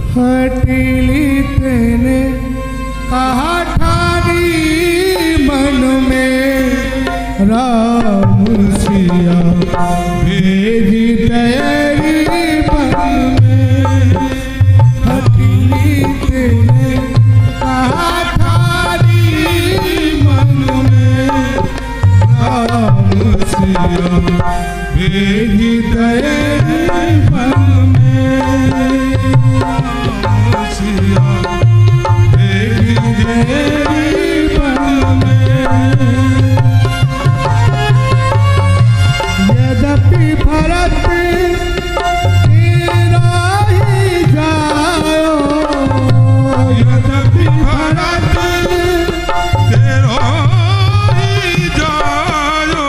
हटीली तेने कहा ठानी मन में राम सिया भेजी तेरी बन में। हटीली तेने कहा ठानी मन में राम सिया भेजी तेरी बन में। यद्यपि भरत तेरा ही जायो, यद्यपि भरत तेरा ही जायो,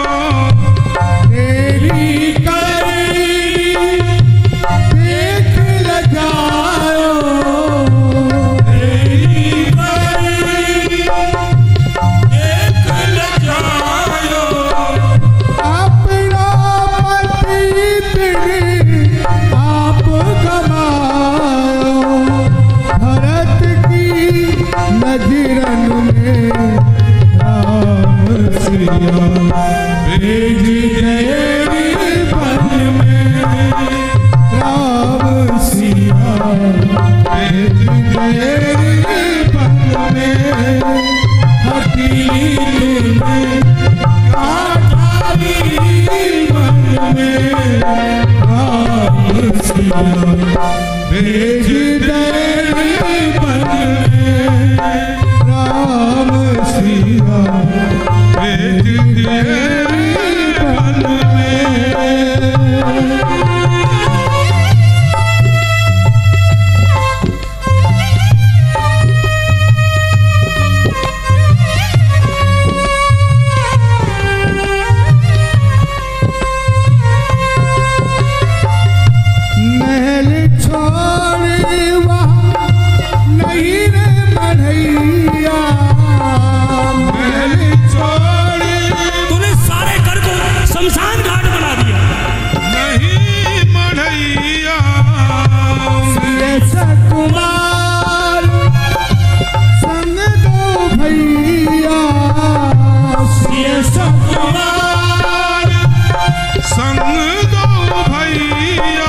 तेरी करनी देख ल जायो, तेरी करनी देख ल जायो। अपना पति तेरे आप गवायो, भरत की नजरन में राम सिया भेज तेरी बन में। राम सिया भेज तेरी बन में। हटीली तेने काठाली मन में राम सिया भेज तेरी बन में। राम सिया भेज तेरी बन में। महल छोड़ वहाँ नहीं रे मढ़ैया, महल छोड़ तूने सारे घर को शमशान घाट बना दिया। नहीं मढ़ैया। कुमार संग दो भैया, कुमार संग दो भैया।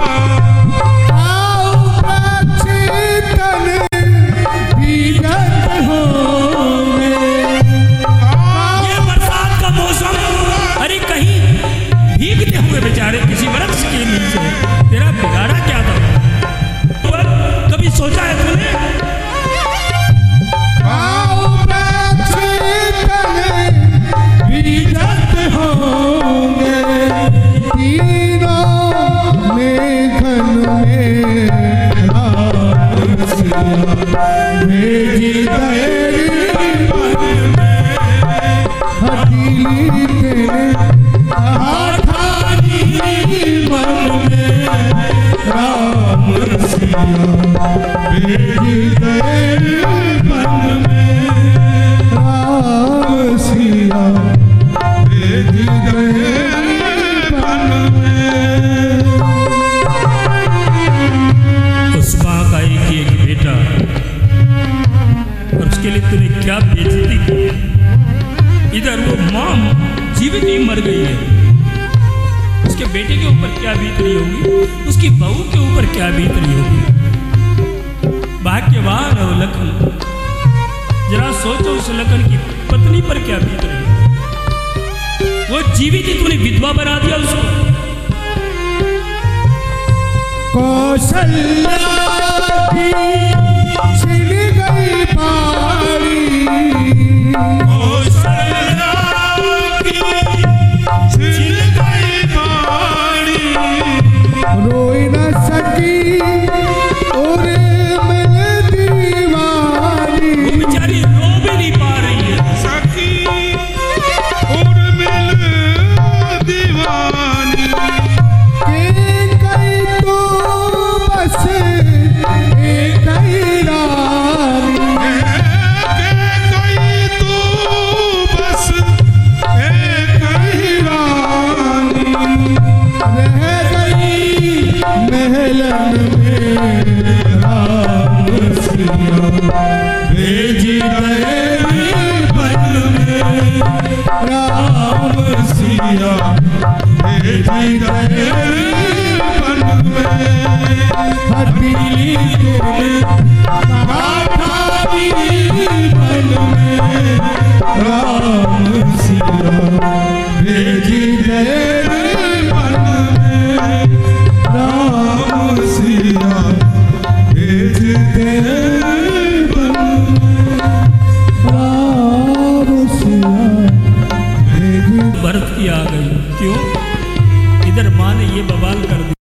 ये बरसात का मौसम, अरे कहीं भीगते हुए बेचारे किसी वृक्ष के नीचे, तेरा बिगाड़ा क्या था? कभी सोचा है तूने? भीगत होंगे तीनों मेघन में राम सिया भेजी तेरी बन में। हटीली तेने काठाली मन में राम सिया भेजी तेरी बन में। राम सिया भेजी तेरी बन में। पुष्पा का एक बेटा, और उसके लिए तूने क्या बेइज्जती की। इधर वो मां जीवित ही मर गई है, उसके बेटे के ऊपर क्या बीत रही होगी, उसकी बहू के ऊपर क्या बीत रही होगी। भाग्यवान है वो लखन, जरा सोचो उस लखन की पत्नी पर क्या बीत रही है। वो जीवित ही तूने विधवा बना दिया उसको। कौशल्या की छिन गई बारी, कौशल्या की छिन गई बारी। रोई न सकी और मिल दीवानी, वो बेचारी रो भी नहीं पा रही है। सकी और मिल दीवानी। के कई तो बस एक ही रानी, के कई तो भरत की आ गई। क्यों? इधर माँ ने ये बवाल कर दिया।